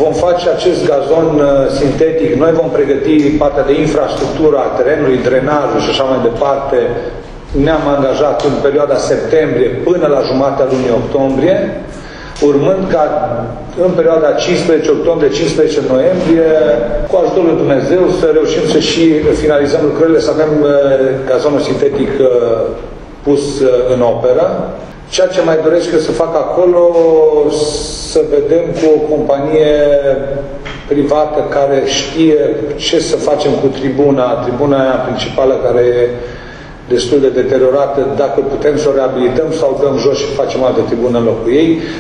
Vom face acest gazon sintetic, noi vom pregăti partea de infrastructură a terenului, drenajul și așa mai departe. Ne-am angajat în perioada septembrie până la jumatea lunii octombrie, urmând ca în perioada 15 octombrie-15 noiembrie, cu ajutorul lui Dumnezeu, să reușim să și finalizăm lucrările, să avem gazonul sintetic pus în operă. Ceea ce mai doresc eu să fac acolo, să vedem cu o companie privată care știe ce să facem cu tribuna aia principală care e destul de deteriorată, dacă putem să o reabilităm sau dăm jos și facem altă tribună în locul ei.